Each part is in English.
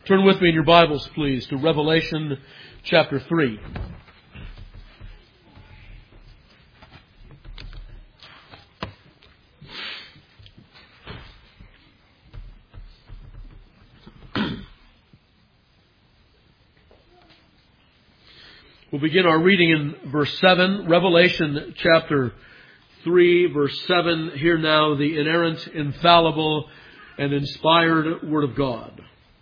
Turn with me in your Bibles, please, to Revelation chapter 3. We'll begin our reading in verse 7, Revelation chapter 3, verse 7. Hear now the inerrant, infallible, and inspired Word of God.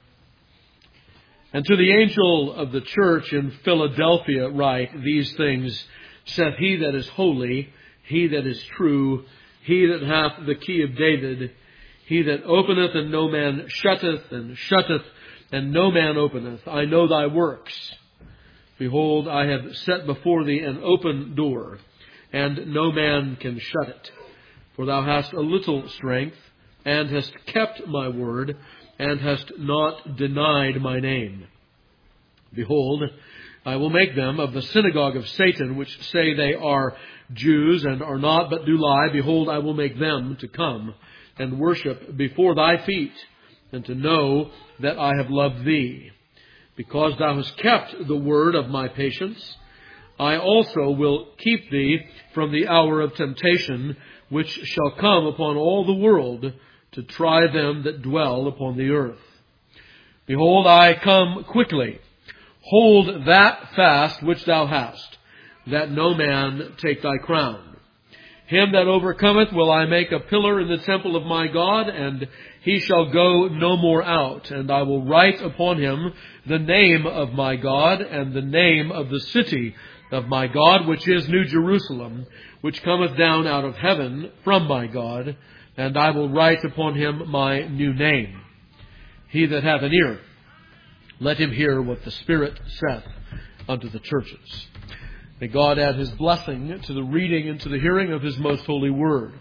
And to the angel of the church in Philadelphia write, These things saith he that is holy, he that is true, he that hath the key of David, he that openeth and no man shutteth, and shutteth and no man openeth. I know thy works. Behold, I have set before thee an open door, and no man can shut it. For thou hast a little strength, and hast kept my word, and hast not denied my name. Behold, I will make them of the synagogue of Satan, which say they are Jews, and are not, but do lie. Behold, I will make them to come and worship before thy feet, and to know that I have loved thee. Because thou hast kept the word of my patience, I also will keep thee from the hour of temptation, which shall come upon all the world, to try them that dwell upon the earth. Behold, I come quickly. Hold that fast which thou hast, that no man take thy crown. Him that overcometh will I make a pillar in the temple of my God, and he shall go no more out. And I will write upon him the name of my God, and the name of the city of my God, which is New Jerusalem, which cometh down out of heaven from my God. And I will write upon him my new name. He that hath an ear, let him hear what the Spirit saith unto the churches. May God add His blessing to the reading and to the hearing of His most holy word.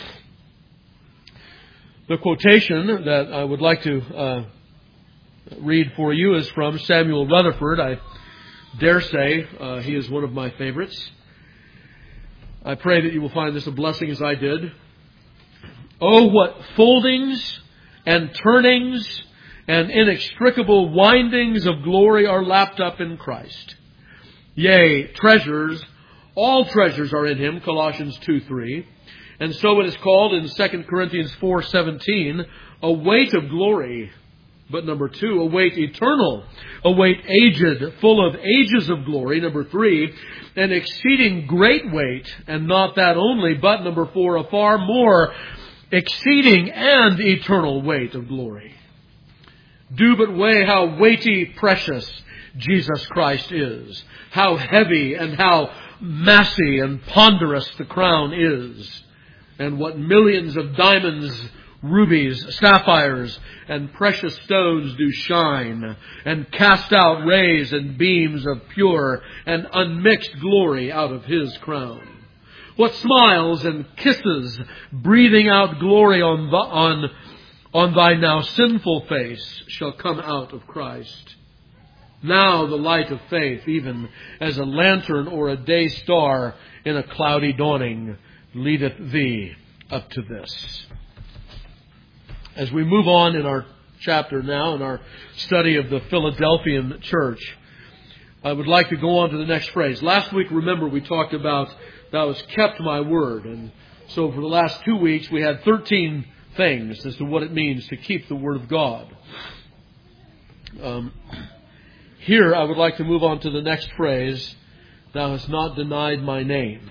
The quotation that I would like to read for you is from Samuel Rutherford. I dare say he is one of my favorites. I pray that you will find this a blessing as I did. Oh, what foldings and turnings and inextricable windings of glory are lapped up in Christ. Yea, treasures, all treasures are in Him, Colossians 2:3. And so it is called in 2 Corinthians 4:17, a weight of glory. But number 2, a weight eternal, a weight aged, full of ages of glory. Number 3, an exceeding great weight, and not that only, but number 4, a far more exceeding and eternal weight of glory. Do but weigh how weighty, precious Jesus Christ is. How heavy and how massy and ponderous the crown is. And what millions of diamonds, rubies, sapphires, and precious stones do shine, and cast out rays and beams of pure and unmixed glory out of His crown. What smiles and kisses, breathing out glory on thy now sinful face, shall come out of Christ. Now the light of faith, even as a lantern or a day star in a cloudy dawning, leadeth thee up to this. As we move on in our chapter now, in our study of the Philadelphian church, I would like to go on to the next phrase. Last week, remember, we talked about thou hast kept my word. And so for the last 2 weeks, we had 13 things as to what it means to keep the word of God. Here, I would like to move on to the next phrase, thou hast not denied my name.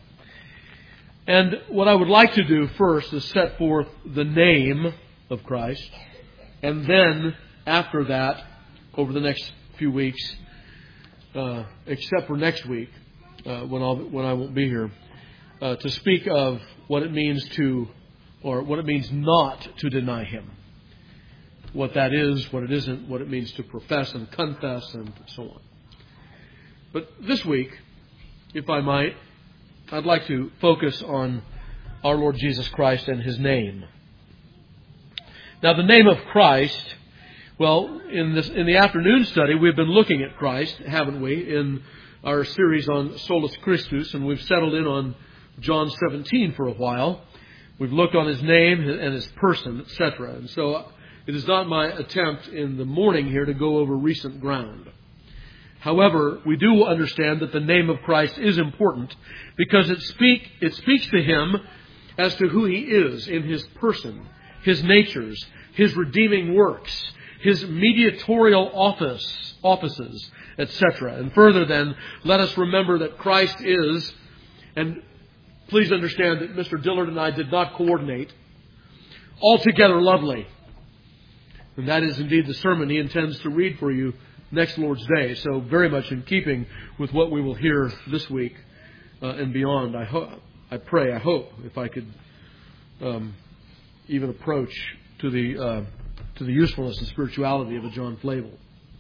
And what I would like to do first is set forth the name of Christ. And then, after that, over the next few weeks, except for next week, when I won't be here, to speak of what it means to, or what it means not to deny Him. What that is, what it isn't, what it means to profess and confess, and so on. But this week, if I might, I'd like to focus on our Lord Jesus Christ and His name. Now, the name of Christ, well, in the afternoon study, we've been looking at Christ, haven't we, in our series on Solus Christus, and we've settled in on John 17 for a while. We've looked on His name and His person, etc. And so It is not my attempt in the morning here to go over recent ground. However, we do understand that the name of Christ is important because it speaks to Him as to who He is in His person, His natures, His redeeming works, His mediatorial offices, etc. And further then, let us remember that Christ is, and please understand that Mr. Dillard and I did not coordinate, altogether lovely. And that is indeed the sermon he intends to read for you next Lord's Day. So very much in keeping with what we will hear this week and beyond. I hope, if I could even approach to the usefulness and spirituality of a John Flavel.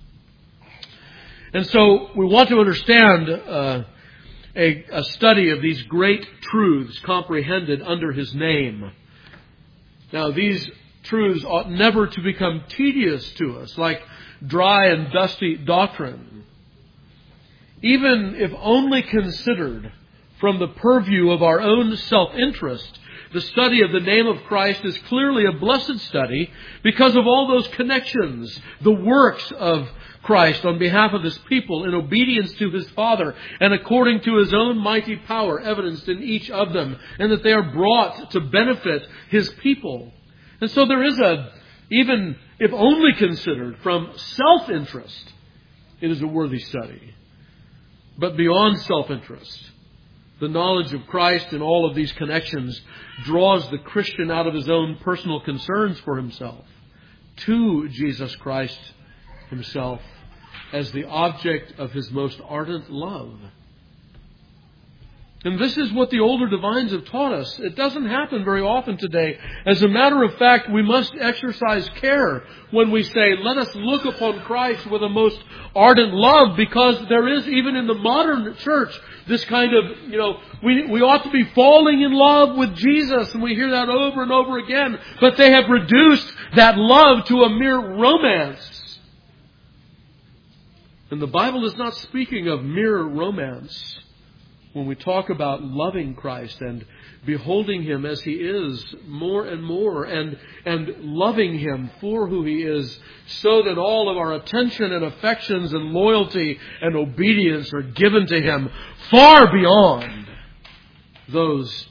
And so we want to understand a study of these great truths comprehended under His name. Now, these truths ought never to become tedious to us, like dry and dusty doctrine. Even if only considered from the purview of our own self-interest, the study of the name of Christ is clearly a blessed study because of all those connections, the works of Christ on behalf of His people in obedience to His Father and according to His own mighty power evidenced in each of them, and that they are brought to benefit His people. And so there is even if only considered from self-interest, it is a worthy study. But beyond self-interest, the knowledge of Christ in all of these connections draws the Christian out of his own personal concerns for himself to Jesus Christ Himself as the object of his most ardent love. And this is what the older divines have taught us. It doesn't happen very often today. As a matter of fact, we must exercise care when we say, let us look upon Christ with a most ardent love, because there is, even in the modern church, this kind of, we ought to be falling in love with Jesus, and we hear that over and over again. But they have reduced that love to a mere romance. And the Bible is not speaking of mere romance when we talk about loving Christ and beholding Him as He is more and more, and loving Him for who He is, so that all of our attention and affections and loyalty and obedience are given to Him far beyond those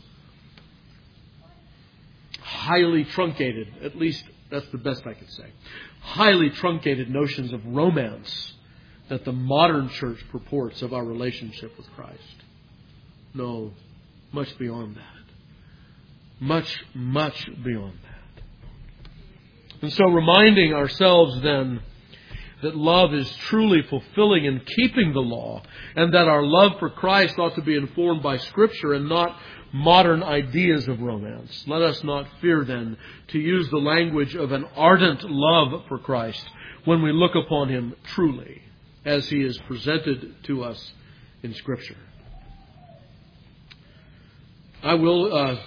highly truncated, at least that's the best I could say, highly truncated notions of romance that the modern church purports of our relationship with Christ. No, much beyond that. Much, much beyond that. And so reminding ourselves then that love is truly fulfilling and keeping the law, and that our love for Christ ought to be informed by Scripture and not modern ideas of romance. Let us not fear then to use the language of an ardent love for Christ when we look upon Him truly as He is presented to us in Scripture. I will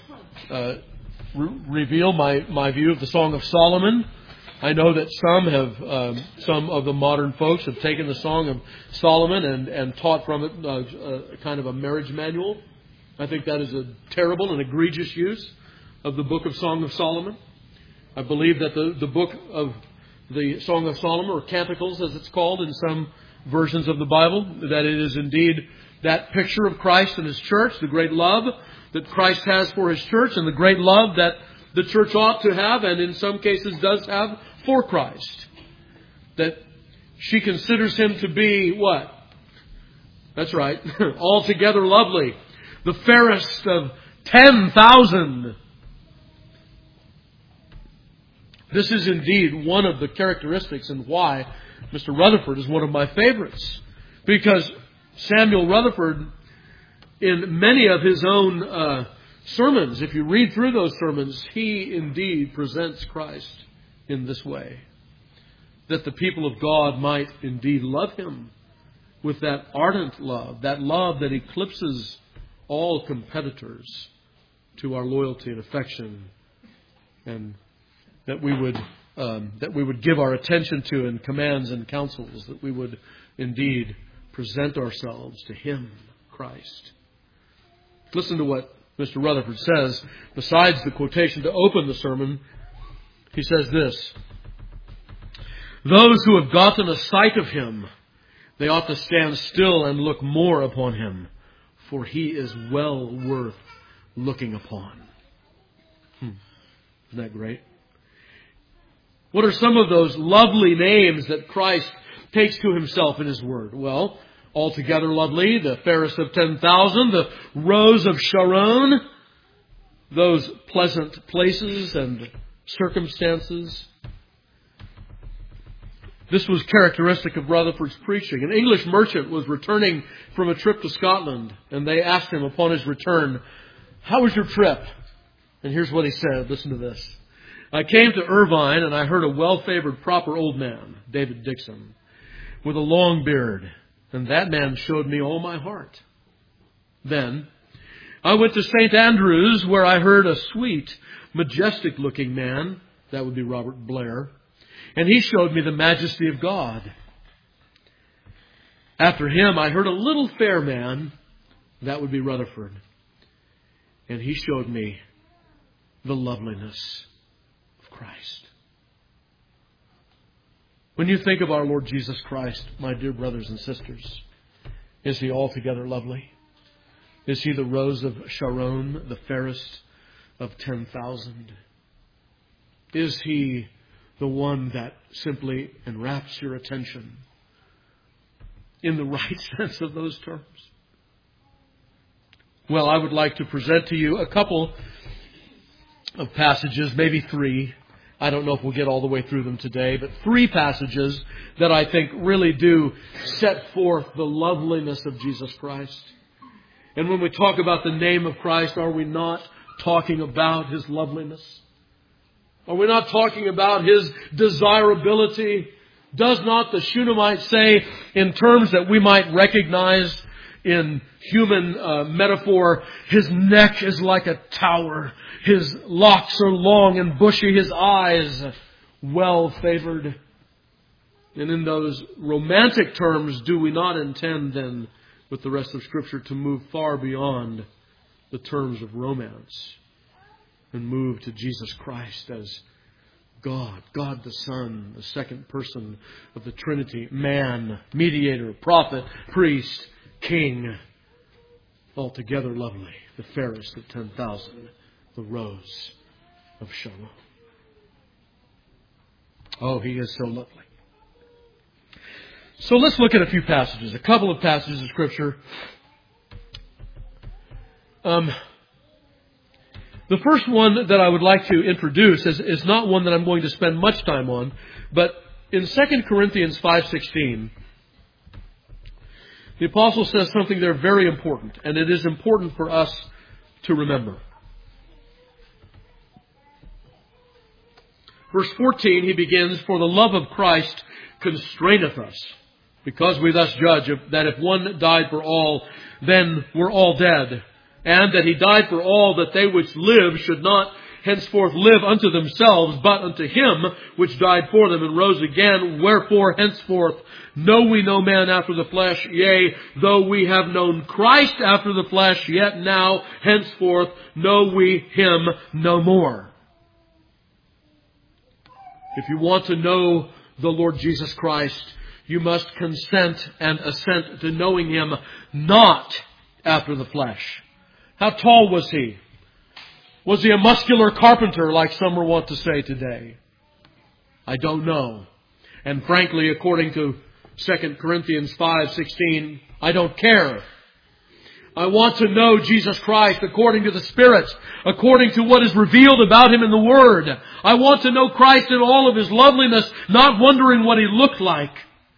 reveal my view of the Song of Solomon. I know that some of the modern folks have taken the Song of Solomon and taught from it kind of a marriage manual. I think that is a terrible and egregious use of the book of Song of Solomon. I believe that the book of the Song of Solomon, or Canticles as it's called in some versions of the Bible, that it is indeed that picture of Christ and His church, the great love that Christ has for His church, and the great love that the church ought to have, and in some cases does have, for Christ. That she considers Him to be what? That's right, altogether lovely. The fairest of 10,000. This is indeed one of the characteristics and why Mr. Rutherford is one of my favorites. Because Samuel Rutherford, in many of his own sermons, if you read through those sermons, he indeed presents Christ in this way. That the people of God might indeed love Him with that ardent love, that love that eclipses all competitors to our loyalty and affection, and that we would give our attention to in commands and counsels, that we would indeed present ourselves to Him, Christ. Listen to what Mr. Rutherford says. Besides the quotation to open the sermon, he says this: Those who have gotten a sight of Him, they ought to stand still and look more upon Him, for He is well worth looking upon. Isn't that great? What are some of those lovely names that Christ takes to Himself in His Word? Well, altogether lovely, the fairest of 10,000, the rose of Sharon, those pleasant places and circumstances. This was characteristic of Rutherford's preaching. An English merchant was returning from a trip to Scotland, and they asked him upon his return, "How was your trip?" And here's what he said. Listen to this. "I came to Irvine, and I heard a well-favored, proper old man, David Dixon, with a long beard, and that man showed me all my heart. Then I went to St. Andrews, where I heard a sweet, majestic-looking man," that would be Robert Blair, "and he showed me the majesty of God. After him, I heard a little fair man," that would be Rutherford, "and he showed me the loveliness of Christ." When you think of our Lord Jesus Christ, my dear brothers and sisters, is He altogether lovely? Is He the rose of Sharon, the fairest of 10,000? Is He the one that simply enwraps your attention in the right sense of those terms? Well, I would like to present to you a couple of passages, maybe three. I don't know if we'll get all the way through them today, but three passages that I think really do set forth the loveliness of Jesus Christ. And when we talk about the name of Christ, are we not talking about His loveliness? Are we not talking about His desirability? Does not the Shunammite say, in terms that we might recognize in human metaphor, "His neck is like a tower, His locks are long and bushy, His eyes well favored"? And in those romantic terms, do we not intend then, with the rest of Scripture, to move far beyond the terms of romance and move to Jesus Christ as God, God the Son, the second person of the Trinity, man, mediator, prophet, priest, King, altogether lovely, the fairest of 10,000, the rose of Sharon. Oh, He is so lovely. So let's look at a few passages, a couple of passages of Scripture. The first one that I would like to introduce is not one that I'm going to spend much time on, but in 2 Corinthians 5:16, the Apostle says something there very important, and it is important for us to remember. Verse 14, he begins, "For the love of Christ constraineth us, because we thus judge that if one died for all, then we're all dead. And that He died for all, that they which live should not henceforth live unto themselves, but unto Him which died for them and rose again. Wherefore henceforth know we no man after the flesh. Yea, though we have known Christ after the flesh, yet now henceforth know we Him no more." If you want to know the Lord Jesus Christ, you must consent and assent to knowing Him not after the flesh. How tall was He? Was He a muscular carpenter like some want to say today? I don't know. And frankly, according to 2 Corinthians 5:16, I don't care. I want to know Jesus Christ according to the Spirit, according to what is revealed about Him in the Word. I want to know Christ in all of His loveliness, not wondering what He looked like,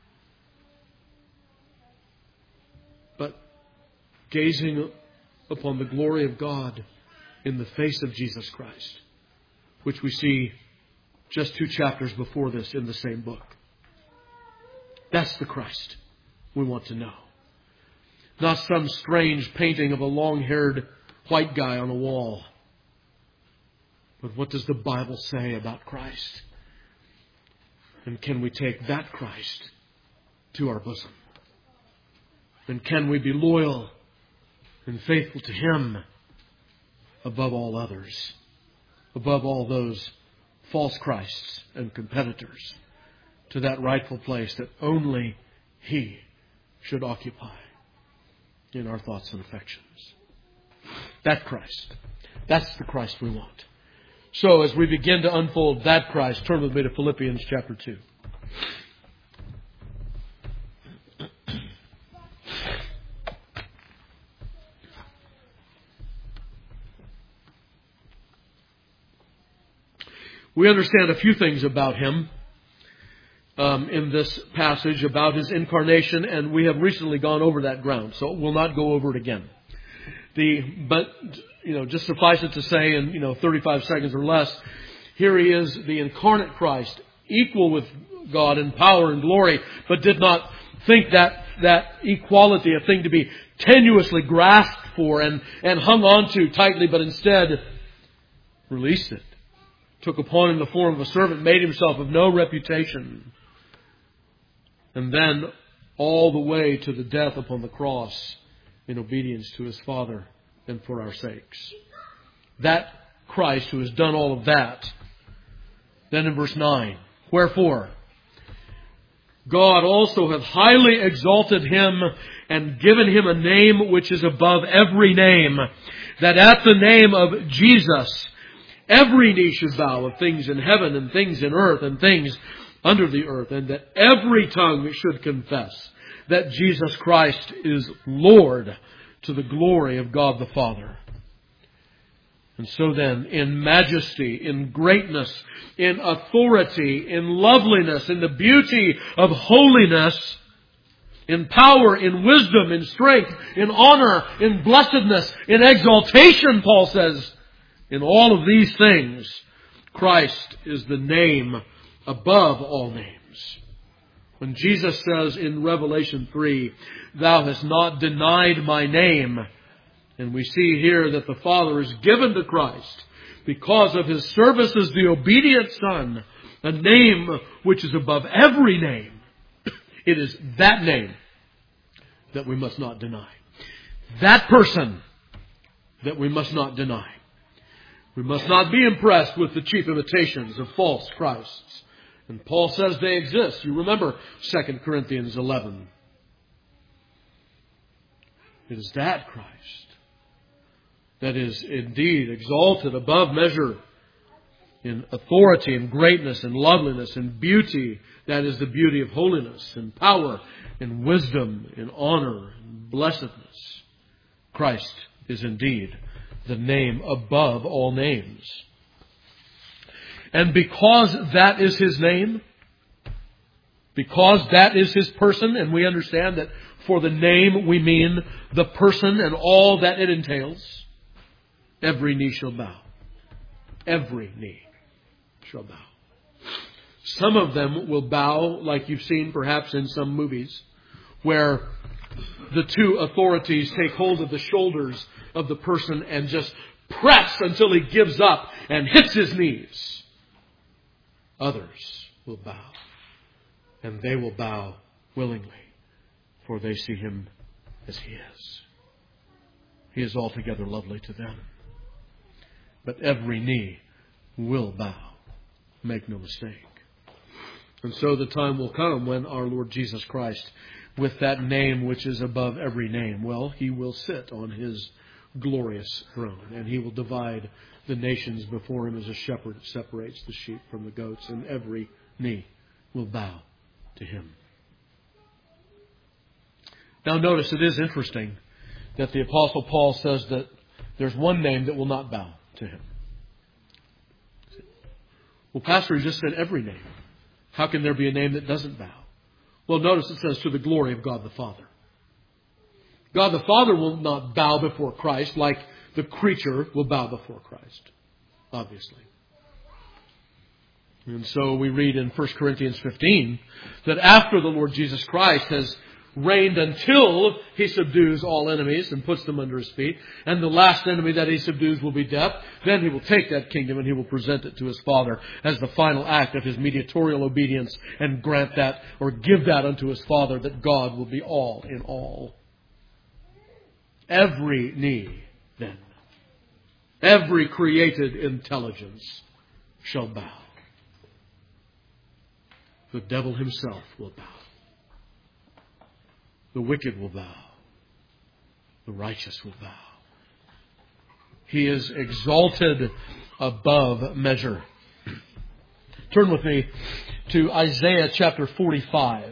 but gazing upon the glory of God in the face of Jesus Christ, which we see just 2 chapters before this in the same book. That's the Christ we want to know. Not some strange painting of a long-haired white guy on a wall. But what does the Bible say about Christ? And can we take that Christ to our bosom? And can we be loyal and faithful to Him above all others, above all those false Christs and competitors to that rightful place that only He should occupy in our thoughts and affections. That Christ. That's the Christ we want. So as we begin to unfold that Christ, turn with me to Philippians chapter 2. We understand a few things about Him in this passage, about His incarnation, and we have recently gone over that ground, so we'll not go over it again. But just suffice it to say in 35 seconds or less, here He is, the incarnate Christ, equal with God in power and glory, but did not think that equality a thing to be tenuously grasped for and hung on to tightly, but instead released it. Took upon Him the form of a servant, made Himself of no reputation, and then all the way to the death upon the cross in obedience to His Father and for our sakes. That Christ who has done all of that. Then in verse 9, wherefore God also hath highly exalted Him and given Him a name which is above every name, that at the name of Jesus every knee should bow, of things in heaven and things in earth and things under the earth, and that every tongue should confess that Jesus Christ is Lord, to the glory of God the Father. And so then, in majesty, in greatness, in authority, in loveliness, in the beauty of holiness, in power, in wisdom, in strength, in honor, in blessedness, in exaltation, Paul says, in all of these things, Christ is the name above all names. When Jesus says in Revelation 3, Thou hast not denied my name, and we see here that the Father is given to Christ because of His service as the obedient Son, a name which is above every name. It is that name that we must not deny. That person that we must not deny. We must not be impressed with the cheap imitations of false Christs. And Paul says they exist. You remember 2 Corinthians 11. It is that Christ that is indeed exalted above measure in authority and greatness and loveliness and beauty. That is the beauty of holiness and power and wisdom and honor and blessedness. Christ is indeed the name above all names. And because that is His name, because that is His person, and we understand that for the name we mean the person and all that it entails, every knee shall bow. Every knee shall bow. Some of them will bow, like you've seen perhaps in some movies, where the two authorities take hold of the shoulders of the person and just press until he gives up and hits his knees. Others will bow, and they will bow willingly, for they see Him as He is. He is altogether lovely to them. But every knee will bow. Make no mistake. And so the time will come when our Lord Jesus Christ, with that name which is above every name, well, He will sit on His glorious throne, and He will divide the nations before Him as a shepherd separates the sheep from the goats, and every knee will bow to Him. Now notice, it is interesting that the Apostle Paul says that there's one name that will not bow to Him. Well, Pastor, he just said every name. How can there be a name that doesn't bow? Well, notice it says to the glory of God the Father. God the Father will not bow before Christ like the creature will bow before Christ, obviously. And so we read in 1 Corinthians 15 that after the Lord Jesus Christ has reigned until He subdues all enemies and puts them under His feet, and the last enemy that He subdues will be death, then He will take that kingdom and He will present it to His Father as the final act of His mediatorial obedience and grant that or give that unto His Father, that God will be all in all. Every knee, then, every created intelligence shall bow. The devil himself will bow. The wicked will bow. The righteous will bow. He is exalted above measure. Turn with me to Isaiah chapter 45.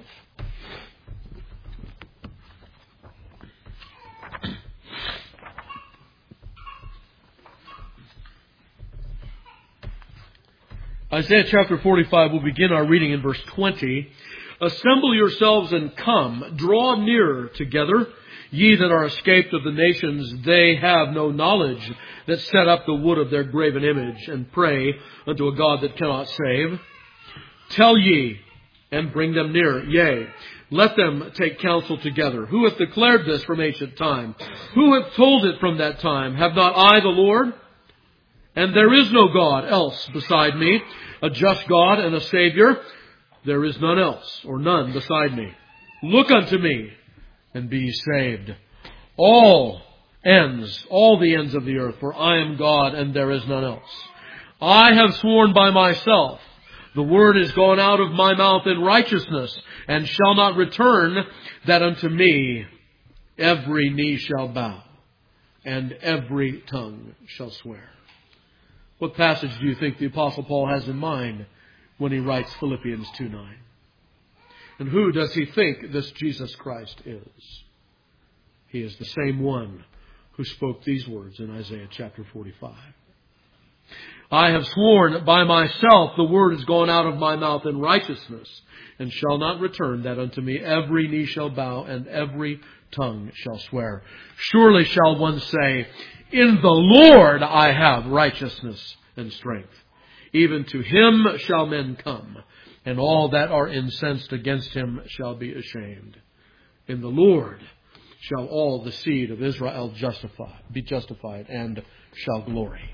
Isaiah chapter 45, we'll begin our reading in verse 20. Assemble yourselves and come, draw nearer together, ye that are escaped of the nations, they have no knowledge, that set up the wood of their graven image, and pray unto a God that cannot save. Tell ye, and bring them near, yea, let them take counsel together. Who hath declared this from ancient time? Who hath told it from that time? Have not I the Lord? And there is no God else beside me, a just God and a Savior. There is none else, or none beside me. Look unto me, and be ye saved. All the ends of the earth, for I am God, and there is none else. I have sworn by myself, the word is gone out of my mouth in righteousness, and shall not return, that unto me every knee shall bow, and every tongue shall swear. What passage do you think the Apostle Paul has in mind when he writes Philippians 2:9? And who does he think this Jesus Christ is? He is the same one who spoke these words in Isaiah chapter 45. I have sworn by myself, the word is gone out of my mouth in righteousness, and shall not return, that unto me every knee shall bow, and every tongue shall swear. Surely shall one say, in the Lord I have righteousness and strength. Even to him shall men come, and all that are incensed against him shall be ashamed. In the Lord shall all the seed of Israel be justified, and shall glory.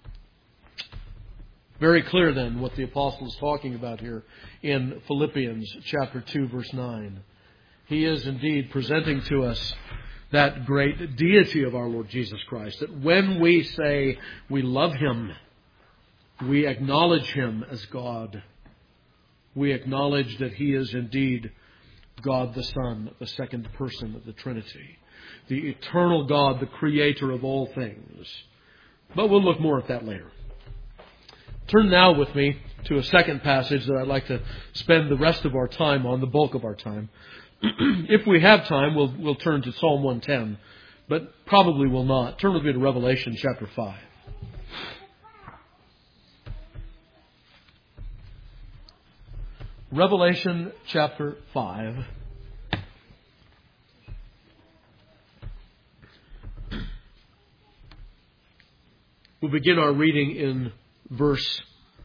Very clear then what the apostle is talking about here in Philippians chapter 2 verse 9. He is indeed presenting to us that great deity of our Lord Jesus Christ, that when we say we love Him, we acknowledge Him as God. We acknowledge that He is indeed God the Son, the second person of the Trinity, the eternal God, the creator of all things. But we'll look more at that later. Turn now with me to a second passage that I'd like to spend the rest of our time on, the bulk of our time. If we have time, we'll turn to Psalm 110, but probably will not. Turn with me to Revelation chapter 5. Revelation chapter 5. We'll begin our reading in verse...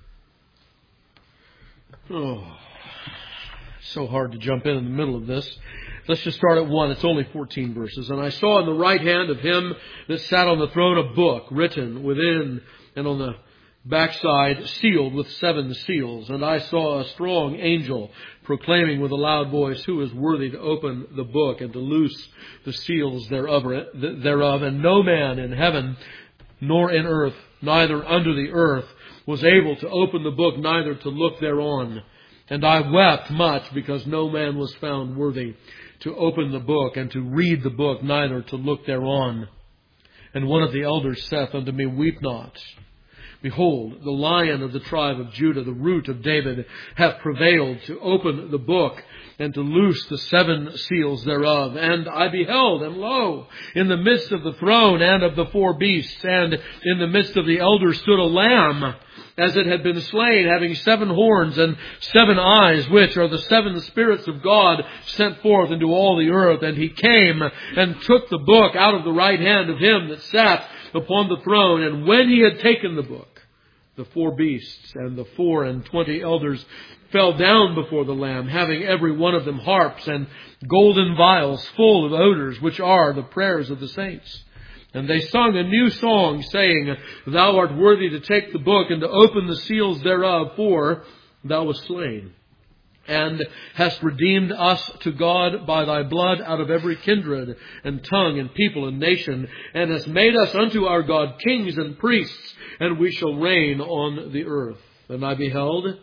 so hard to jump in the middle of this. Let's just start at 1. It's only 14 verses. And I saw in the right hand of him that sat on the throne a book written within and on the backside sealed with 7 seals. And I saw a strong angel proclaiming with a loud voice, who is worthy to open the book and to loose the seals thereof. And no man in heaven nor in earth, neither under the earth, was able to open the book, neither to look thereon. And I wept much, because no man was found worthy to open the book and to read the book, neither to look thereon. And one of the elders saith unto me, Weep not. Behold, the Lion of the tribe of Judah, the Root of David, hath prevailed to open the book and to loose the 7 seals thereof. And I beheld, and lo, in the midst of the throne and of the 4 beasts, and in the midst of the elders stood a lamb, as it had been slain, having 7 horns and 7 eyes, which are the 7 spirits of God sent forth into all the earth. And he came and took the book out of the right hand of him that sat upon the throne. And when he had taken the book, the 4 beasts and the 24 elders fell down before the Lamb, having every one of them harps and golden vials full of odors, which are the prayers of the saints. And they sung a new song, saying, Thou art worthy to take the book and to open the seals thereof, for thou wast slain, and hast redeemed us to God by thy blood out of every kindred and tongue and people and nation, and hast made us unto our God kings and priests, and we shall reign on the earth. And I beheld,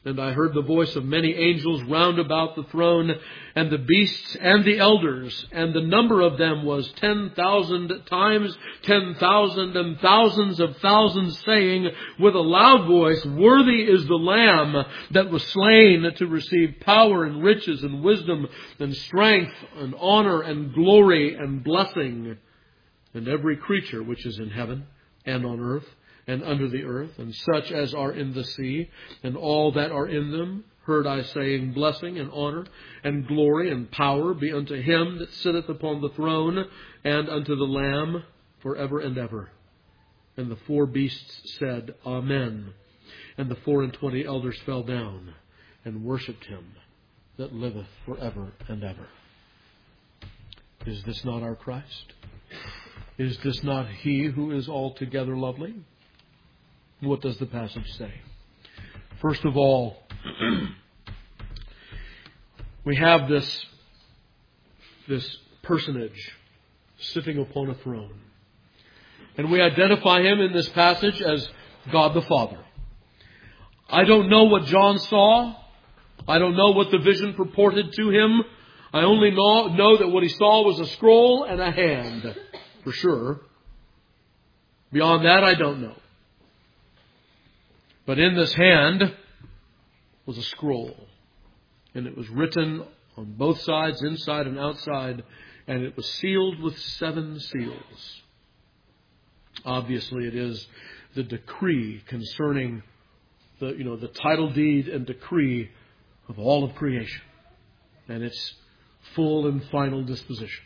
And I heard the voice of many angels round about the throne, and the beasts and the elders, and the number of them was 10,000 times 10,000 and thousands of thousands, saying with a loud voice, Worthy is the Lamb that was slain to receive power and riches and wisdom and strength and honor and glory and blessing. And every creature which is in heaven and on earth and under the earth, and such as are in the sea, and all that are in them, heard I saying, Blessing and honor and glory and power be unto him that sitteth upon the throne, and unto the Lamb forever and ever. And the 4 beasts said, Amen. And the 24 elders fell down and worshipped him that liveth forever and ever. Is this not our Christ? Is this not he who is altogether lovely? What does the passage say? First of all, we have this personage sitting upon a throne. And we identify him in this passage as God the Father. I don't know what John saw. I don't know what the vision purported to him. I only know that what he saw was a scroll and a hand, for sure. Beyond that, I don't know. But in this hand was a scroll. And it was written on both sides, inside and outside. And it was sealed with 7 seals. Obviously, it is the decree concerning the title deed and decree of all of creation. And its full and final disposition.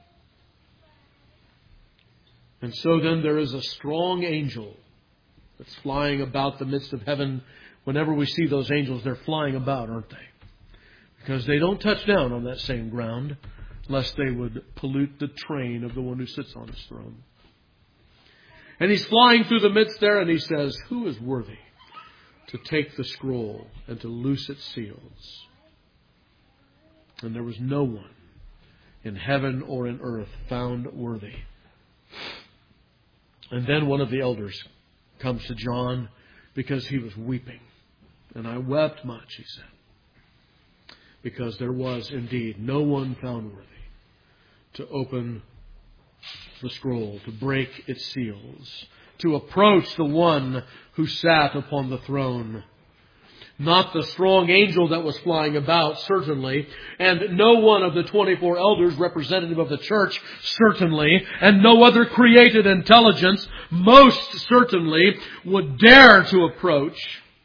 And so then there is a strong angel that's flying about the midst of heaven. Whenever we see those angels, they're flying about, aren't they? Because they don't touch down on that same ground, lest they would pollute the train of the one who sits on his throne. And he's flying through the midst there, and he says, Who is worthy to take the scroll and to loose its seals? And there was no one in heaven or in earth found worthy. And then one of the elders comes to John because he was weeping. And I wept much, he said, because there was indeed no one found worthy to open the scroll, to break its seals, to approach the one who sat upon the throne. Not the strong angel that was flying about, certainly, and no one of the 24 elders, representative of the church, certainly, and no other created intelligence, most certainly, would dare to approach.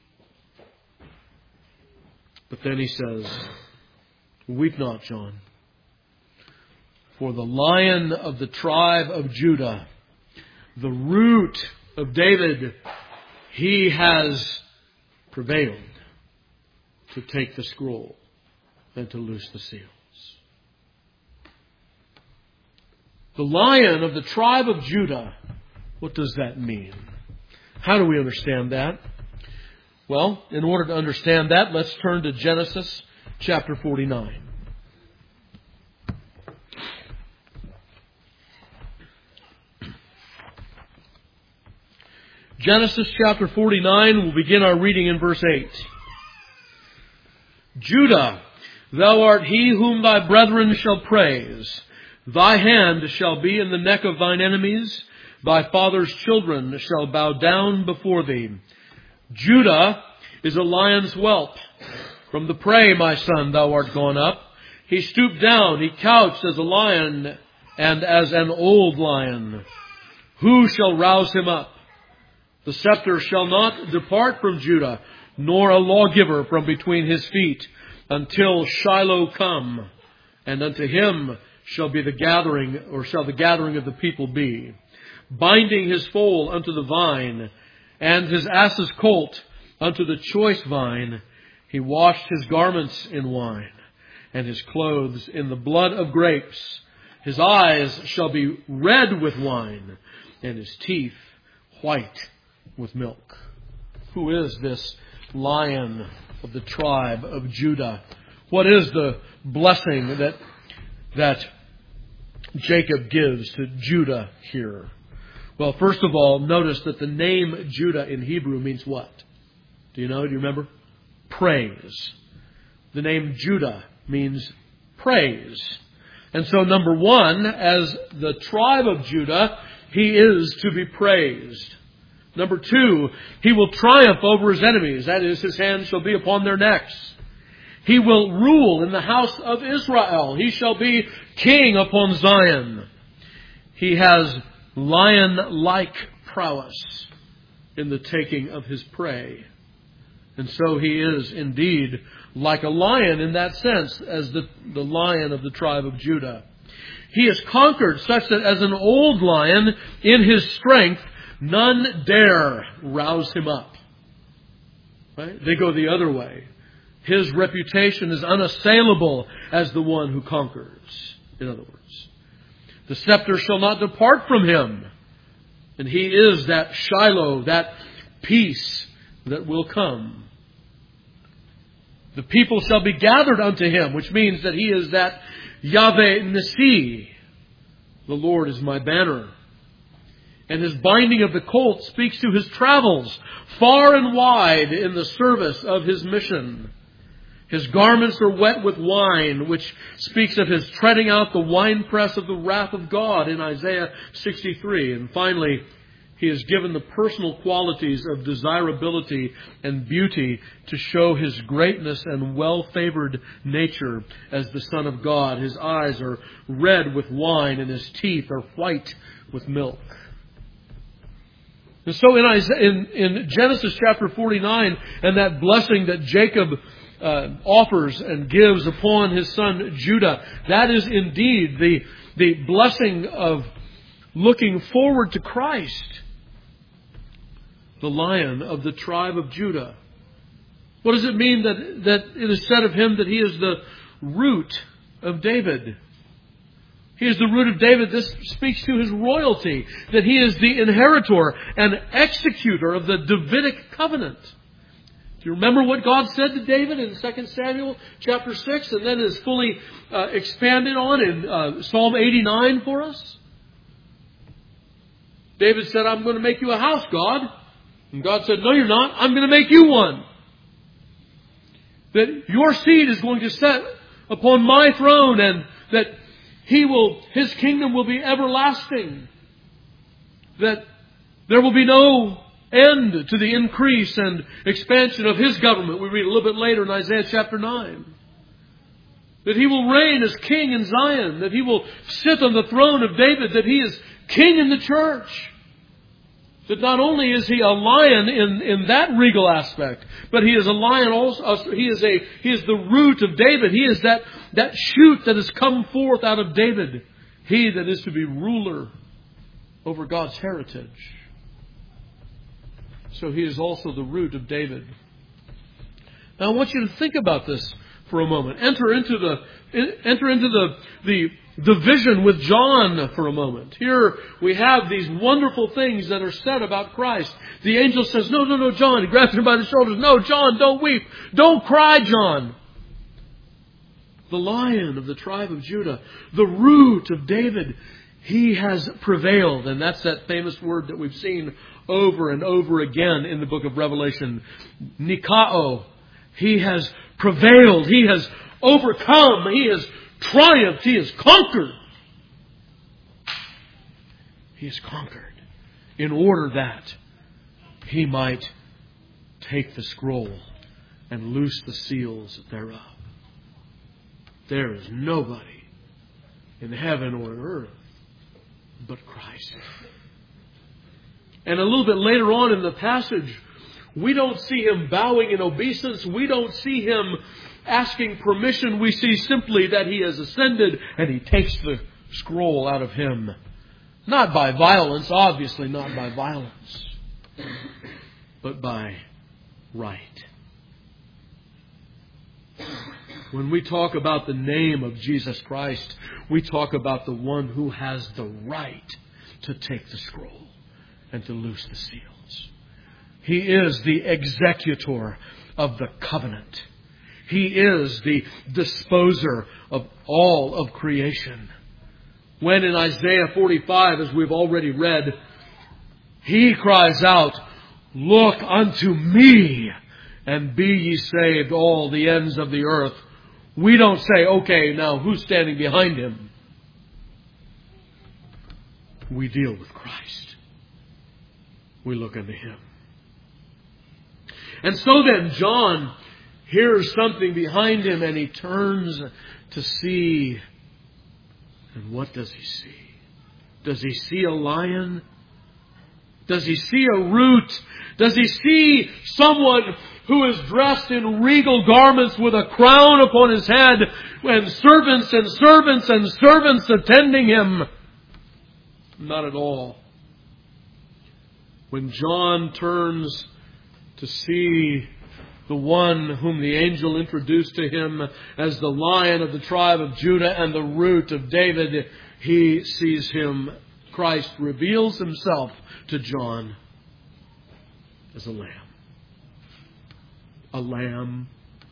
But then he says, Weep not, John, for the Lion of the tribe of Judah, the root of David, he has prevailed to take the scroll and to loose the seals. The Lion of the tribe of Judah, what does that mean? How do we understand that? Well, in order to understand that, let's turn to Genesis chapter 49. Genesis chapter 49, we'll begin our reading in verse 8. Judah, thou art he whom thy brethren shall praise. Thy hand shall be in the neck of thine enemies. Thy father's children shall bow down before thee. Judah is a lion's whelp. From the prey, my son, thou art gone up. He stooped down, he couched as a lion and as an old lion. Who shall rouse him up? The scepter shall not depart from Judah, nor a lawgiver from between his feet, until Shiloh come, and unto him shall the gathering of the people be, binding his foal unto the vine, and his ass's colt unto the choice vine. He washed his garments in wine, and his clothes in the blood of grapes. His eyes shall be red with wine, and his teeth white with milk. Who is this Lion of the tribe of Judah? What is the blessing that Jacob gives to Judah here? Well, first of all, notice that the name Judah in Hebrew means what? Do you know? Do you remember? praise. The name Judah means praise. And so number one, as the tribe of Judah, he is to be praised. Number two, he will triumph over his enemies. That is, his hand shall be upon their necks. He will rule in the house of Israel. He shall be king upon Zion. He has lion-like prowess in the taking of his prey. And so he is indeed like a lion in that sense, as the lion of the tribe of Judah. He is conquered such that as an old lion in his strength, none dare rouse him up. Right? They go the other way. His reputation is unassailable as the one who conquers. In other words, the scepter shall not depart from him. And he is that Shiloh, that peace that will come. The people shall be gathered unto him, which means that he is that Yahweh Nissi. The Lord is my banner. And his binding of the colt speaks to his travels far and wide in the service of his mission. His garments are wet with wine, which speaks of his treading out the winepress of the wrath of God in Isaiah 63. And finally, he is given the personal qualities of desirability and beauty to show his greatness and well-favored nature as the Son of God. His eyes are red with wine and his teeth are white with milk. And so in Genesis chapter 49, and that blessing that Jacob offers and gives upon his son Judah, that is indeed the blessing of looking forward to Christ, the Lion of the tribe of Judah. What does it mean that it is said of him that he is the root of David? He is the root of David. This speaks to his royalty, that he is the inheritor and executor of the Davidic covenant. Do you remember what God said to David in 2 Samuel chapter 6, and then is fully expanded on in Psalm 89 for us? David said, I'm going to make you a house, God. And God said, no, you're not. I'm going to make you one. That your seed is going to sit upon my throne, and that his kingdom will be everlasting. That there will be no end to the increase and expansion of his government. We read a little bit later in Isaiah chapter 9. That he will reign as king in Zion. That he will sit on the throne of David. That he is king in the church. That not only is he a lion in that regal aspect, but he is a lion also. He is the root of David. He is that shoot that has come forth out of David. He that is to be ruler over God's heritage. So he is also the root of David. Now I want you to think about this for a moment. Enter into the vision with John for a moment. Here we have these wonderful things that are said about Christ. The angel says, no, John. He grabs him by the shoulders. No, John, don't weep. Don't cry, John. The Lion of the tribe of Judah, the root of David, he has prevailed. And that's that famous word that we've seen over and over again in the book of Revelation. Nikao. He has prevailed. He has overcome. He has triumphed. He has conquered. He has conquered in order that he might take the scroll and loose the seals thereof. There is nobody in heaven or on earth but Christ. And a little bit later on in the passage, we don't see him bowing in obeisance. We don't see him asking permission. We see simply that he has ascended and he takes the scroll out of him. Not by violence, obviously not by violence, but by right. When we talk about the name of Jesus Christ, we talk about the one who has the right to take the scroll and to loose the seals. He is the executor of the covenant. He is the disposer of all of creation. When in Isaiah 45, as we've already read, he cries out, "Look unto me and be ye saved all the ends of the earth, we don't say, okay, now who's standing behind Him? We deal with Christ. We look unto Him. And so then John hears something behind him and he turns to see. And what does he see? Does he see a lion? Does he see a root? Does he see someone who is dressed in regal garments with a crown upon his head and servants and servants and servants attending him? Not at all. When John turns to see the one whom the angel introduced to him as the Lion of the tribe of Judah and the root of David, he sees Him. Christ reveals Himself to John as a lamb. A lamb.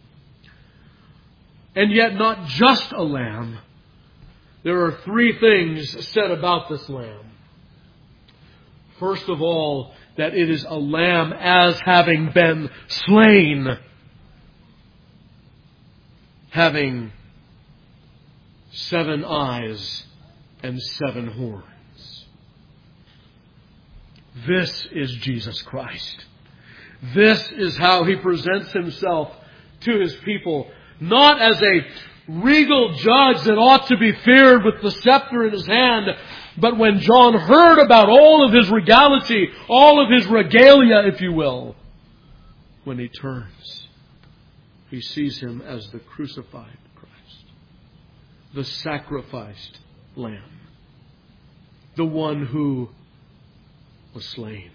And yet not just a lamb. There are three things said about this lamb. First of all, that it is a lamb as having been slain, having 7 eyes and 7 horns. This is Jesus Christ. This is how He presents Himself to His people. Not as a regal judge that ought to be feared with the scepter in his hand, but when John heard about all of His regality, all of His regalia, if you will, when he turns, he sees Him as the crucified Christ, the sacrificed Lamb, the one who was slain.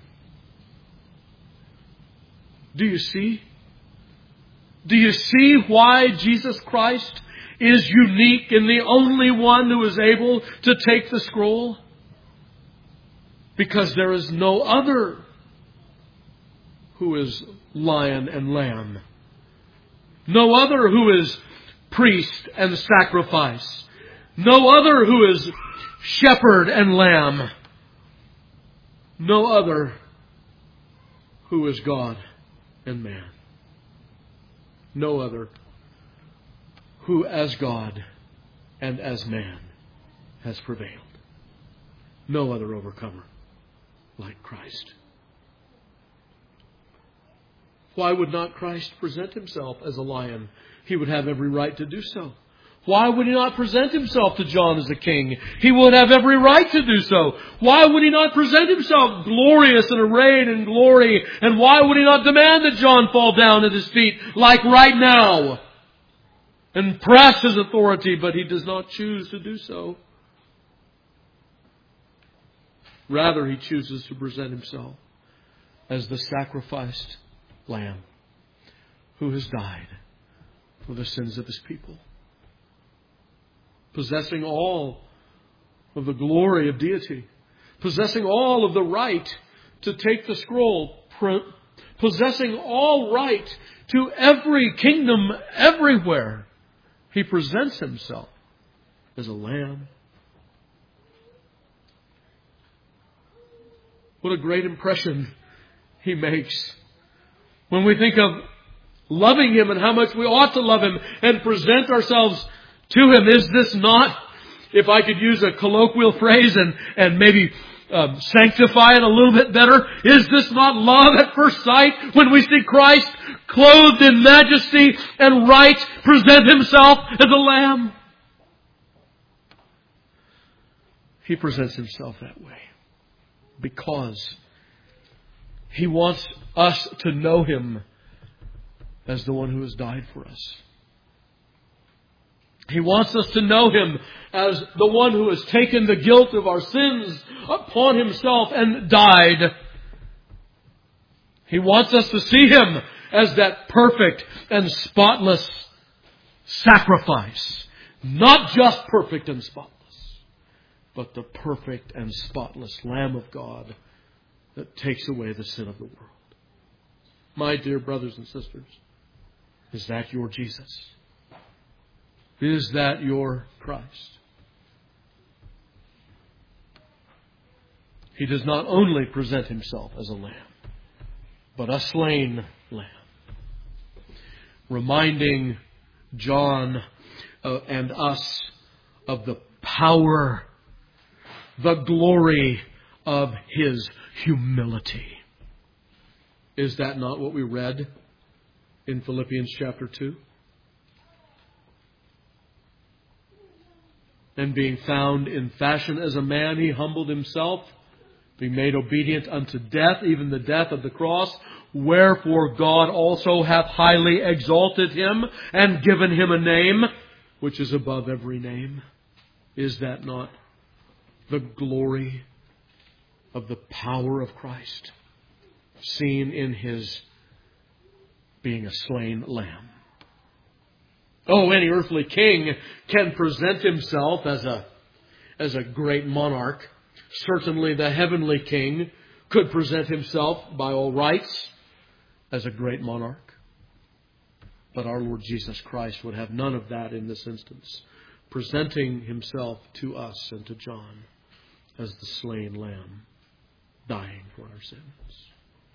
Do you see? Do you see why Jesus Christ is unique and the only one who is able to take the scroll? Because there is no other who is lion and lamb. No other who is priest and sacrifice. No other who is shepherd and lamb. No other who is God and man. No other who as God and as man has prevailed. No other overcomer like Christ. Why would not Christ present Himself as a lion? He would have every right to do so. Why would He not present Himself to John as a king? He would have every right to do so. Why would He not present Himself glorious and arrayed in glory? And why would He not demand that John fall down at His feet like right now and press His authority? But He does not choose to do so. Rather, He chooses to present Himself as the sacrificed Lamb who has died for the sins of His people, possessing all of the glory of deity, possessing all of the right to take the scroll, possessing all right to every kingdom everywhere. He presents Himself as a lamb. What a great impression He makes when we think of loving Him and how much we ought to love Him and present ourselves to Him. Is this not, if I could use a colloquial phrase and maybe sanctify it a little bit better, is this not love at first sight when we see Christ clothed in majesty and right present Himself as a lamb? He presents Himself that way because He wants us to know Him as the one who has died for us. He wants us to know Him as the one who has taken the guilt of our sins upon Himself and died. He wants us to see Him as that perfect and spotless sacrifice. Not just perfect and spotless, but the perfect and spotless Lamb of God that takes away the sin of the world. My dear brothers and sisters, is that your Jesus? Is that your Christ? He does not only present Himself as a lamb, but a slain lamb. reminding John and us of the power, the glory of His humility. Is that not what we read in Philippians chapter 2? And being found in fashion as a man, He humbled Himself, being made obedient unto death, even the death of the cross. Wherefore God also hath highly exalted Him and given Him a name which is above every name. Is that not the glory of the power of Christ, seen in His being a slain lamb? Oh, any earthly king can present himself as a great monarch. Certainly the heavenly king could present himself by all rights as a great monarch. But our Lord Jesus Christ would have none of that in this instance, presenting Himself to us and to John as the slain lamb, dying for our sins.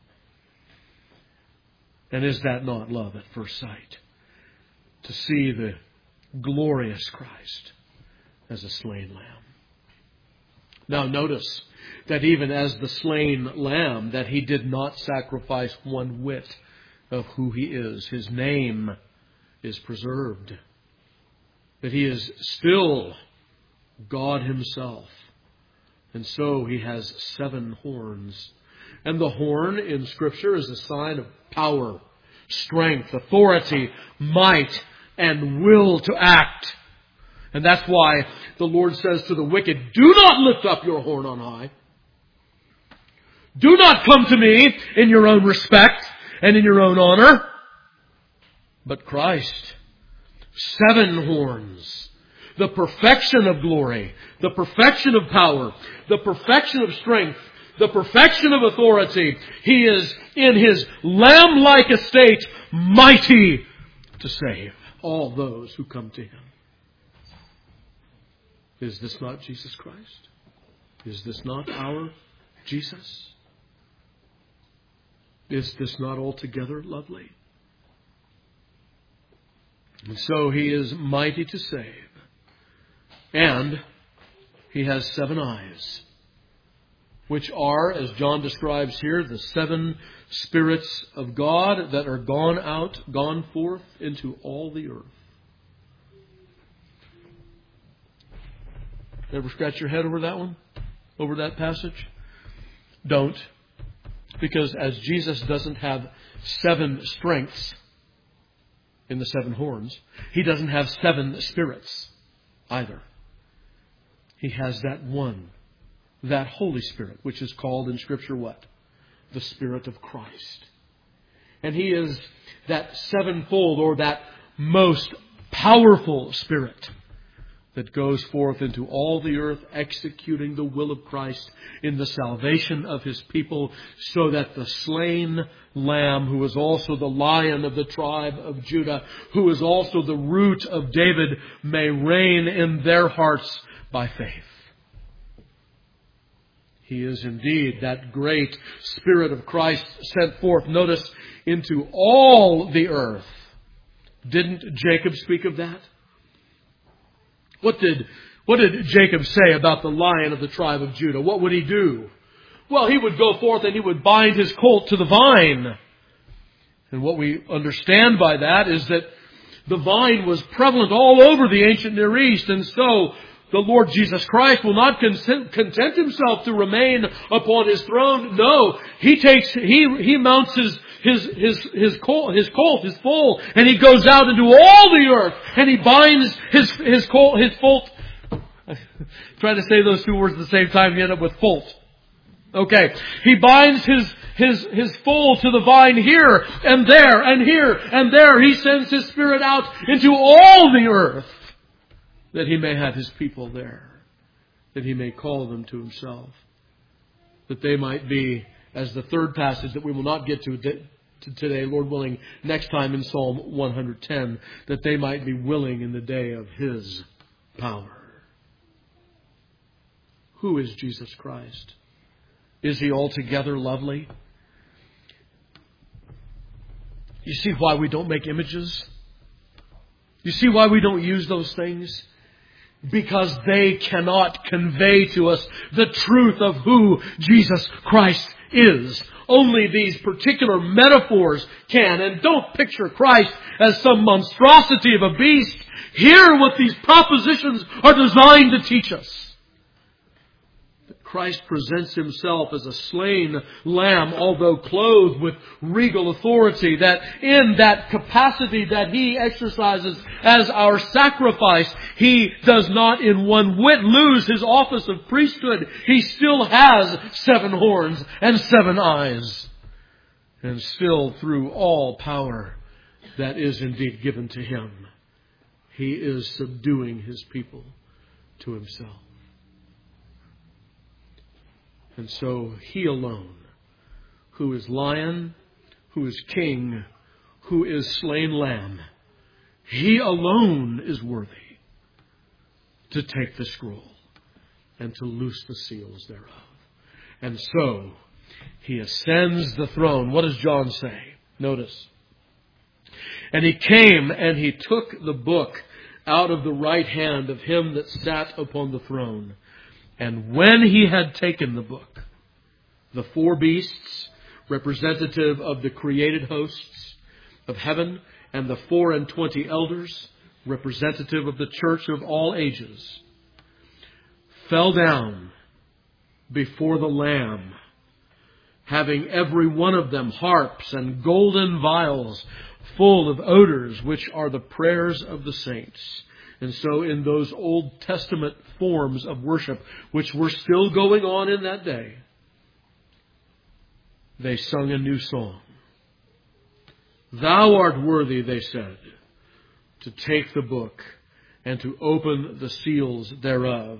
And is that not love at first sight? To see the glorious Christ as a slain lamb. Now notice that even as the slain lamb, that He did not sacrifice one whit of who He is. His name is preserved. That He is still God Himself. And so He has 7 horns. And the horn in Scripture is a sign of power, strength, authority, might, and will to act. And that's why the Lord says to the wicked, do not lift up your horn on high. Do not come to me in your own respect and in your own honor. But Christ, 7 horns, the perfection of glory, the perfection of power, the perfection of strength, the perfection of authority. He is in His lamb-like estate mighty to save all those who come to Him. Is this not Jesus Christ? Is this not our Jesus? Is this not altogether lovely? And so He is mighty to save. And He has 7 eyes, which are, as John describes here, the 7 spirits of God that are gone forth into all the earth. Ever scratch your head over that one? Over that passage? Don't. Because as Jesus doesn't have 7 strengths in the 7 horns, He doesn't have 7 spirits either. He has that one, that Holy Spirit, which is called in Scripture what? The Spirit of Christ. And He is that 7-fold, or that most powerful Spirit that goes forth into all the earth, executing the will of Christ in the salvation of His people, so that the slain Lamb, who is also the Lion of the tribe of Judah, who is also the root of David, may reign in their hearts by faith. He is indeed that great Spirit of Christ sent forth, notice, into all the earth. Didn't Jacob speak of that? What did Jacob say about the Lion of the tribe of Judah? What would he do? Well, he would go forth and he would bind his colt to the vine. And what we understand by that is that the vine was prevalent all over the ancient Near East. And so the Lord Jesus Christ will not content Himself to remain upon His throne. No, He mounts his colt, his foal, and He goes out into all the earth, and He binds his foal. Trying to say those 2 words at the same time, you end up with foal. Okay, He binds his foal to the vine here and there and here and there. He sends His Spirit out into all the earth, that He may have His people there, that He may call them to Himself, that they might be, as the third passage that we will not get to today, Lord willing, next time in Psalm 110, that they might be willing in the day of His power. Who is Jesus Christ? Is He altogether lovely? You see why we don't make images? You see why we don't use those things? Because they cannot convey to us the truth of who Jesus Christ is. Only these particular metaphors can. And don't picture Christ as some monstrosity of a beast. Hear what these propositions are designed to teach us. Christ presents Himself as a slain lamb, although clothed with regal authority, that in that capacity that He exercises as our sacrifice, He does not in one whit lose His office of priesthood. He still has 7 horns and 7 eyes. And still, through all power that is indeed given to Him, He is subduing His people to Himself. And so He alone, who is Lion, who is King, who is slain Lamb, He alone is worthy to take the scroll and to loose the seals thereof. And so He ascends the throne. What does John say? Notice. And He came and He took the book out of the right hand of Him that sat upon the throne. And when He had taken the book, the 4 beasts, representative of the created hosts of heaven, and the 24 elders, representative of the church of all ages, fell down before the Lamb, having every one of them harps and golden vials full of odors, which are the prayers of the saints. And so in those Old Testament forms of worship, which were still going on in that day, they sung a new song. Thou art worthy, they said, to take the book and to open the seals thereof.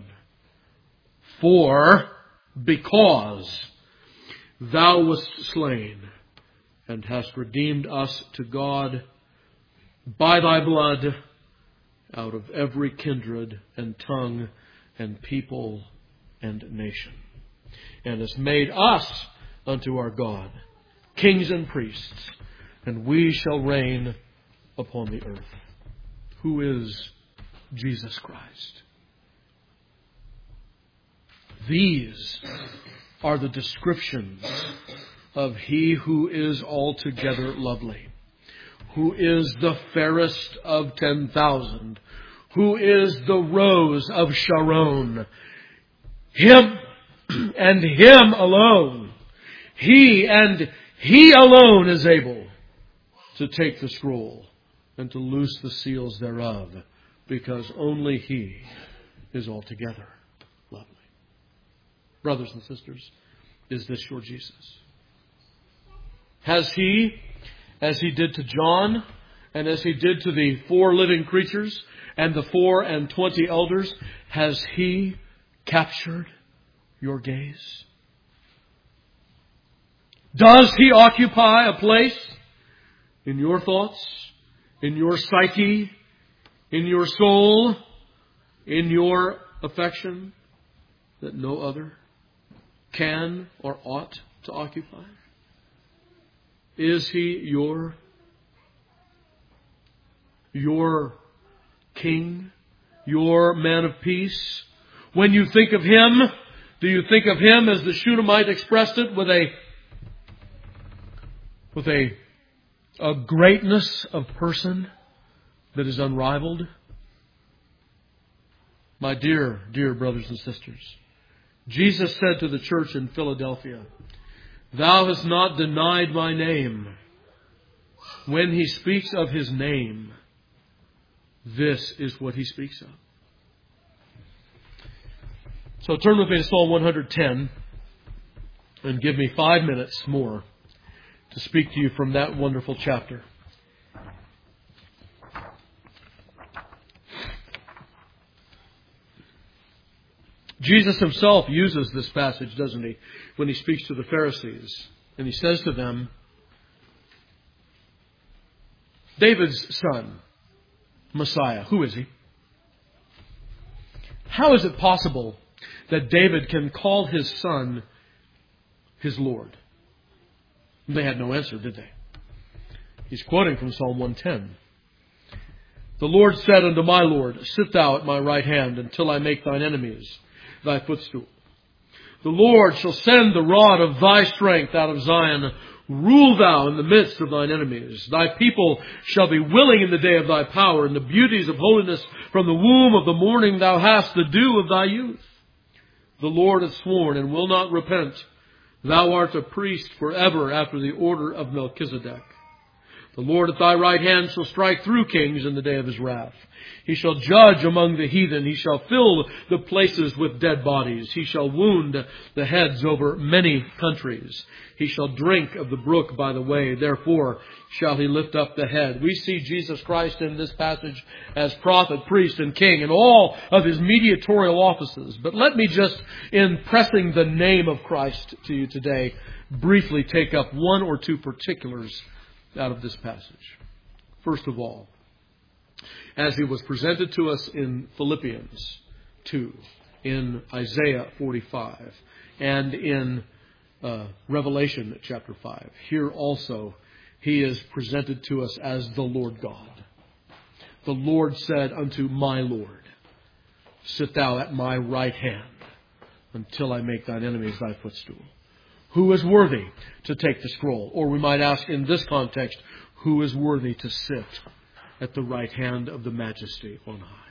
Because Thou wast slain and hast redeemed us to God by Thy blood, out of every kindred and tongue and people and nation, and hast made us unto our God kings and priests, and we shall reign upon the earth. Who is Jesus Christ? These are the descriptions of He who is altogether lovely, who is the fairest of 10,000, who is the rose of Sharon. Him and Him alone. He and He alone is able to take the scroll and to loose the seals thereof, because only He is altogether lovely. Brothers and sisters, is this your Jesus? Has He, as He did to John, and as He did to the 4 living creatures and the 24 elders, has He captured your gaze? Does He occupy a place in your thoughts, in your psyche, in your soul, in your affection that no other can or ought to occupy? Is He your King, your man of peace? When you think of Him, do you think of Him as the Shunammite expressed it, with a greatness of person that is unrivaled? My dear brothers and sisters, Jesus said to the church in Philadelphia, Thou hast not denied my name. When He speaks of His name, this is what He speaks of. So turn with me to Psalm 110 and give me 5 minutes more to speak to you from that wonderful chapter. Jesus Himself uses this passage, doesn't He, when He speaks to the Pharisees. And He says to them, David's son, Messiah, who is He? How is it possible that David can call his son his Lord? They had no answer, did they? He's quoting from Psalm 110. The Lord said unto my Lord, Sit thou at my right hand until I make thine enemies thy footstool. The Lord shall send the rod of thy strength out of Zion. Rule thou in the midst of thine enemies. Thy people shall be willing in the day of thy power. In the beauties of holiness from the womb of the morning thou hast the dew of thy youth. The Lord hath sworn and will not repent. Thou art a priest forever after the order of Melchizedek. The Lord at thy right hand shall strike through kings in the day of his wrath. He shall judge among the heathen. He shall fill the places with dead bodies. He shall wound the heads over many countries. He shall drink of the brook by the way. Therefore shall he lift up the head. We see Jesus Christ in this passage as prophet, priest, and king in all of his mediatorial offices. But let me just, in pressing the name of Christ to you today, briefly take up one or two particulars out of this passage. First of all, as he was presented to us in Philippians 2, in Isaiah 45, and in Revelation chapter 5, here also he is presented to us as the Lord God. The Lord said unto my Lord, Sit thou at my right hand until I make thine enemies thy footstool. Who is worthy to take the scroll? Or we might ask in this context, who is worthy to sit at the right hand of the Majesty on high?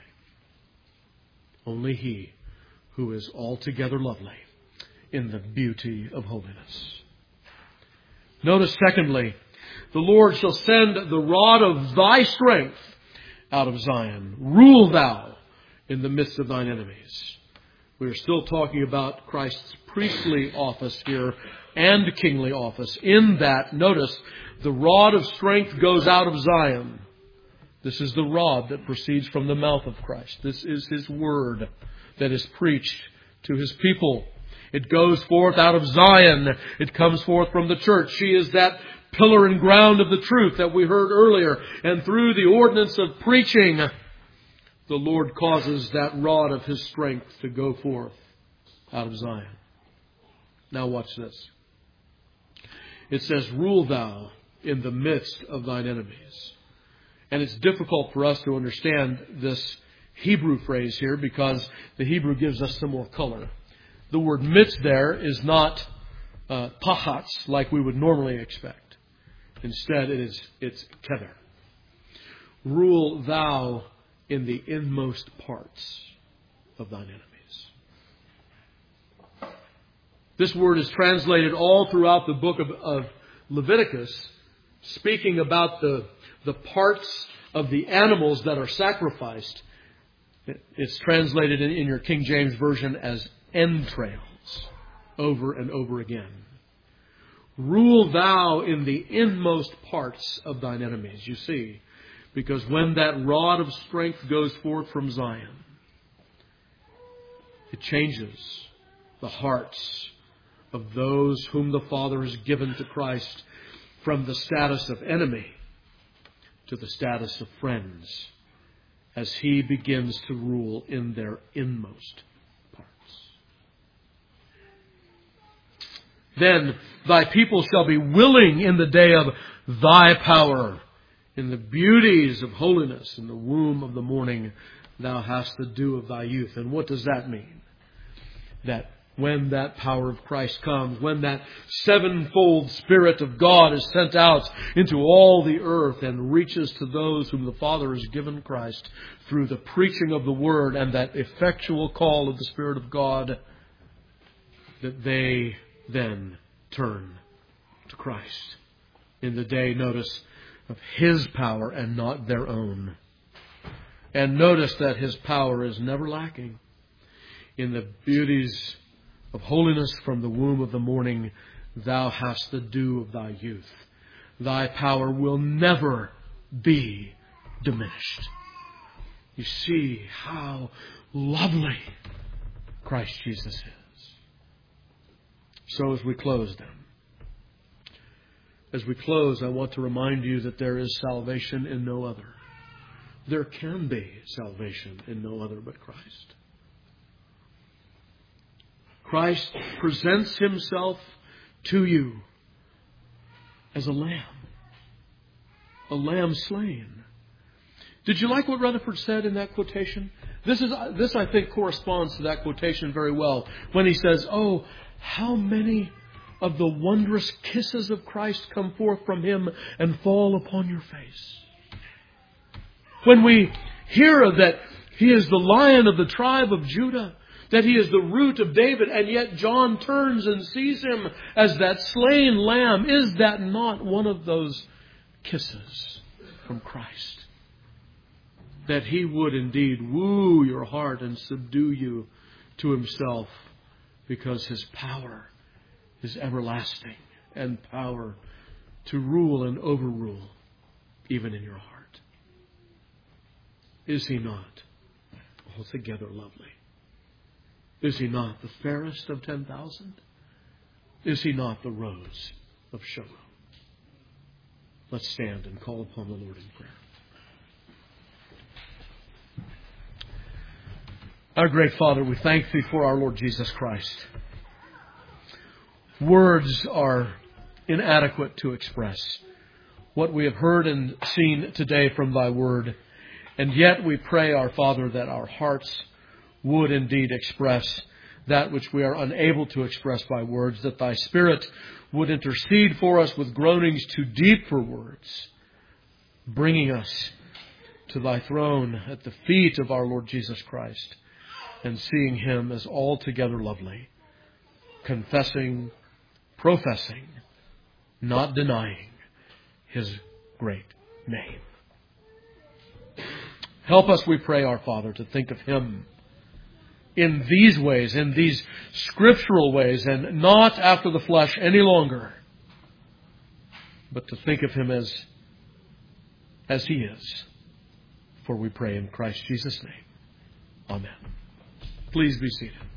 Only he who is altogether lovely in the beauty of holiness. Notice, secondly, the Lord shall send the rod of thy strength out of Zion. Rule thou in the midst of thine enemies. We are still talking about Christ's priestly office here and kingly office. In that, notice, the rod of strength goes out of Zion. This is the rod that proceeds from the mouth of Christ. This is His word that is preached to His people. It goes forth out of Zion. It comes forth from the church. She is that pillar and ground of the truth that we heard earlier. And through the ordinance of preaching, the Lord causes that rod of His strength to go forth out of Zion. Now watch this. It says, Rule thou in the midst of thine enemies. And it's difficult for us to understand this Hebrew phrase here because the Hebrew gives us some more color. The word midst there is not pahats like we would normally expect. Instead, it's kether. Rule thou in the inmost parts of thine enemies. This word is translated all throughout the book of Leviticus, speaking about the parts of the animals that are sacrificed. It's translated in your King James Version as entrails over and over again. Rule thou in the inmost parts of thine enemies. You see, because when that rod of strength goes forth from Zion, it changes the hearts of those whom the Father has given to Christ from the status of enemy to the status of friends as He begins to rule in their inmost parts. Then thy people shall be willing in the day of thy power. In the beauties of holiness, in the womb of the morning, thou hast the dew of thy youth. And what does that mean? That when that power of Christ comes, when that sevenfold Spirit of God is sent out into all the earth and reaches to those whom the Father has given Christ through the preaching of the Word and that effectual call of the Spirit of God, that they then turn to Christ in the day, notice, of His power and not their own. And notice that His power is never lacking. In the beauties of holiness from the womb of the morning, thou hast the dew of thy youth. Thy power will never be diminished. You see how lovely Christ Jesus is. So as we close then, I want to remind you that there is salvation in no other. There can be salvation in no other but Christ. Christ presents Himself to you as a lamb. a lamb slain. Did you like what Rutherford said in that quotation? This, I think, corresponds to that quotation very well. When he says, "Oh, how many of the wondrous kisses of Christ come forth from Him and fall upon your face." When we hear that He is the Lion of the tribe of Judah, that He is the root of David, and yet John turns and sees Him as that slain lamb, is that not one of those kisses from Christ? That He would indeed woo your heart and subdue you to Himself, because His power is everlasting, and power to rule and overrule even in your heart. Is He not altogether lovely? Is He not the fairest of 10,000? Is He not the rose of Sharon? Let's stand and call upon the Lord in prayer. Our great Father, we thank Thee for our Lord Jesus Christ. Words are inadequate to express what we have heard and seen today from Thy Word. And yet we pray, our Father, that our hearts would indeed express that which we are unable to express by words, that Thy Spirit would intercede for us with groanings too deep for words, bringing us to Thy throne at the feet of our Lord Jesus Christ, and seeing Him as altogether lovely, confessing, professing, not denying His great name. Help us, we pray, our Father, to think of Him in these ways, in these scriptural ways, and not after the flesh any longer, but to think of Him as He is. For we pray in Christ Jesus' name. Amen. Please be seated.